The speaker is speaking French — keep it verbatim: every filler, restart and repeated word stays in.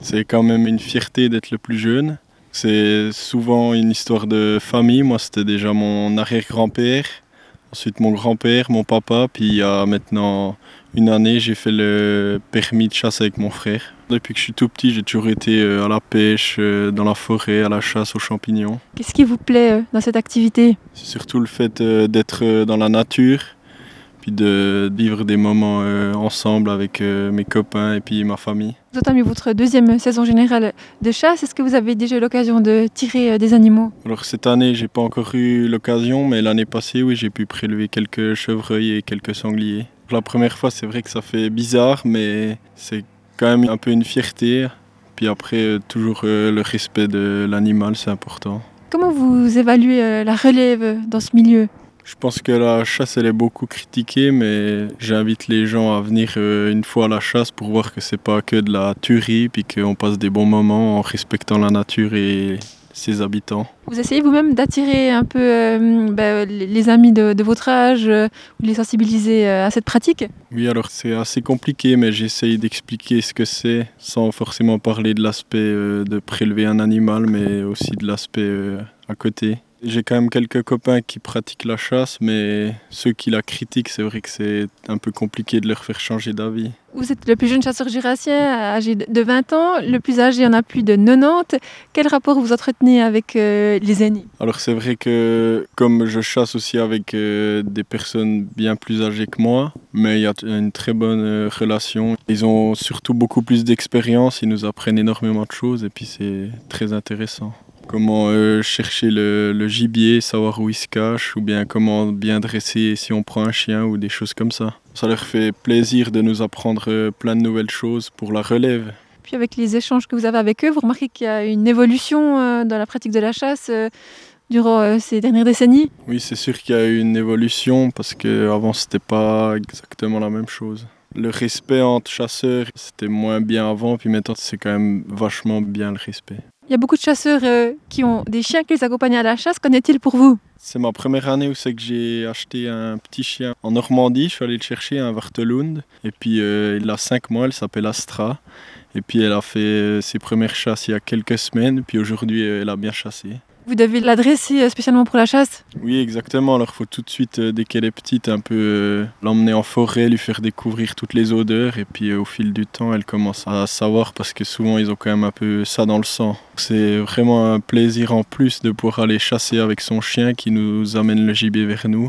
C'est quand même une fierté d'être le plus jeune. C'est souvent une histoire de famille. Moi, c'était déjà mon arrière-grand-père, ensuite mon grand-père, mon papa, puis il y a maintenant une année, j'ai fait le permis de chasse avec mon frère. Depuis que je suis tout petit, j'ai toujours été à la pêche, dans la forêt, à la chasse aux champignons. Qu'est-ce qui vous plaît dans cette activité? C'est surtout le fait d'être dans la nature, puis de vivre des moments ensemble avec mes copains et puis ma famille. Vous entamez votre deuxième saison générale de chasse. Est-ce que vous avez déjà eu l'occasion de tirer des animaux? Alors cette année, j'ai pas encore eu l'occasion, mais l'année passée, oui, j'ai pu prélever quelques chevreuils et quelques sangliers. La première fois, c'est vrai que ça fait bizarre, mais c'est quand même un peu une fierté. Puis après, toujours le respect de l'animal, c'est important. Comment vous évaluez la relève dans ce milieu? Je pense que la chasse, elle est beaucoup critiquée, mais j'invite les gens à venir une fois à la chasse pour voir que c'est pas que de la tuerie, puis qu'on passe des bons moments en respectant la nature et ses habitants. Vous essayez vous-même d'attirer un peu euh, bah, les amis de, de votre âge, euh, ou les sensibiliser euh, à cette pratique? Oui, alors c'est assez compliqué, mais j'essaye d'expliquer ce que c'est, sans forcément parler de l'aspect euh, de prélever un animal, mais aussi de l'aspect euh, à côté. J'ai quand même quelques copains qui pratiquent la chasse, mais ceux qui la critiquent, c'est vrai que c'est un peu compliqué de leur faire changer d'avis. Vous êtes le plus jeune chasseur jurassien, âgé de vingt ans. Le plus âgé en a plus de quatre-vingt-dix. Quel rapport vous entretenez avec euh, les aînés? Alors c'est vrai que comme je chasse aussi avec euh, des personnes bien plus âgées que moi, mais il y a une très bonne euh, relation. Ils ont surtout beaucoup plus d'expérience, ils nous apprennent énormément de choses et puis c'est très intéressant. Comment euh, chercher le, le gibier, savoir où il se cache, ou bien comment bien dresser si on prend un chien ou des choses comme ça. Ça leur fait plaisir de nous apprendre plein de nouvelles choses pour la relève. Puis avec les échanges que vous avez avec eux, vous remarquez qu'il y a une évolution euh, dans la pratique de la chasse euh, durant euh, ces dernières décennies? Oui, c'est sûr qu'il y a eu une évolution parce qu'avant c'était pas exactement la même chose. Le respect entre chasseurs, c'était moins bien avant, puis maintenant c'est quand même vachement bien le respect. Il y a beaucoup de chasseurs euh, qui ont des chiens qui les accompagnent à la chasse. Qu'en est-il pour vous? C'est ma première année où c'est que j'ai acheté un petit chien en Normandie. Je suis allé le chercher, un Wartelund. Et puis euh, il a cinq mois, elle s'appelle Astra. Et puis elle a fait ses premières chasses il y a quelques semaines. Puis aujourd'hui, elle a bien chassé. Vous devez l'adresser spécialement pour la chasse? Oui, exactement. Alors il faut tout de suite, dès qu'elle est petite, un peu euh, l'emmener en forêt, lui faire découvrir toutes les odeurs. Et puis euh, au fil du temps, elle commence à savoir parce que souvent, ils ont quand même un peu ça dans le sang. C'est vraiment un plaisir en plus de pouvoir aller chasser avec son chien qui nous amène le gibier vers nous.